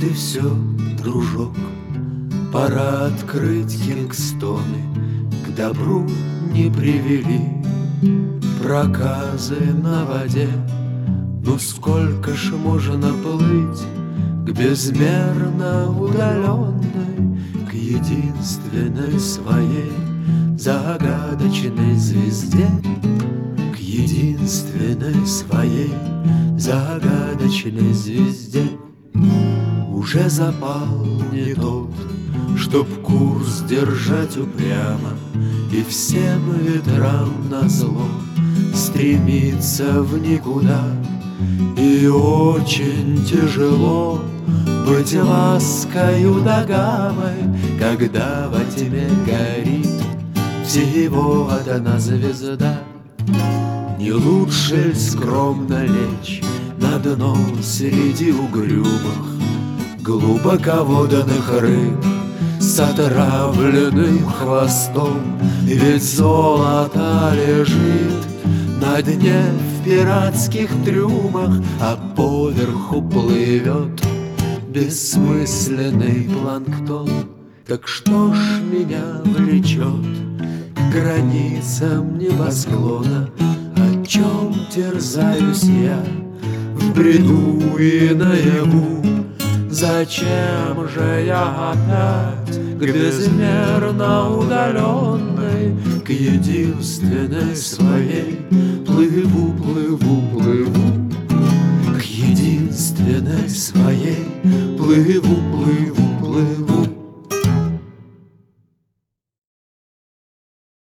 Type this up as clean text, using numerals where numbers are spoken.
и все, дружок, пора открыть Кингстоны. К добру не привели проказы на воде. Ну сколько ж можно плыть к безмерно удаленной, к единственной своей загадочной звезде, к единственной своей загадочной звезде. Уже запал не тот, чтоб курс держать упрямо и всем ветрам назло стремиться в никуда. И очень тяжело быть ласкою да гамой, когда во тьме горит всего одна звезда. Не лучше ли скромно лечь на дно среди угрюмых глубоководных рыб с отравленным хвостом? Ведь золото лежит на дне в пиратских трюмах, а поверху плывет бессмысленный планктон. Так что ж меня влечет к границам небосклона? О чем терзаюсь я в бреду и наяву? Зачем же я опять к безмерно удаленной, к единственной своей плыву, плыву, плыву, к единственной своей плыву, плыву?